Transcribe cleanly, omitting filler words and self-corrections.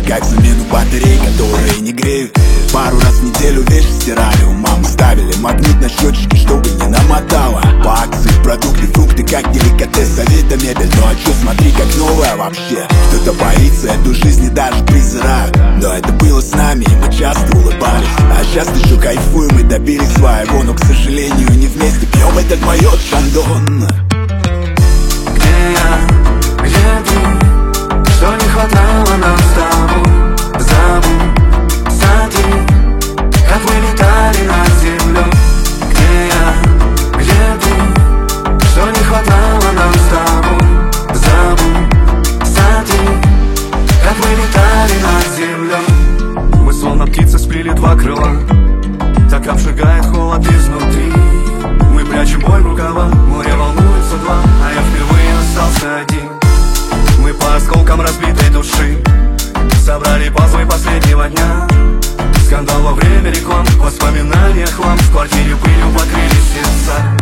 как замену батарей, которые не греют. Пару раз в неделю вещи стирали, у мамы ставили магнит на счетчике, чтобы не намотало. По акции продукты, фрукты, как деликатес, Авито мебель, ну а чё, смотри, как новая вообще. Кто-то боится эту жизнь и даже презирают, но это было с нами, и мы часто улыбались. А сейчас еще кайфуем и добились своего, но, к сожалению, не вместе пьем этот майот Шандон. Где я, где ты, что не хватало нам с тобой? Забудь, смотри, как мы летали над землей. Где я, где ты, что не хватало нам с тобой? Забудь, смотри, как мы летали над землей. Мы словно птицы сплели два крыла, так обжигает холод изнутри. Мы прячем боль в рукава, море волнуется два, а я впервые остался один. Мы по осколкам разбитой души собрали пазлы последнего дня. Скандал во время реклам, воспоминания хлам, в квартире пылью покрылись сердца.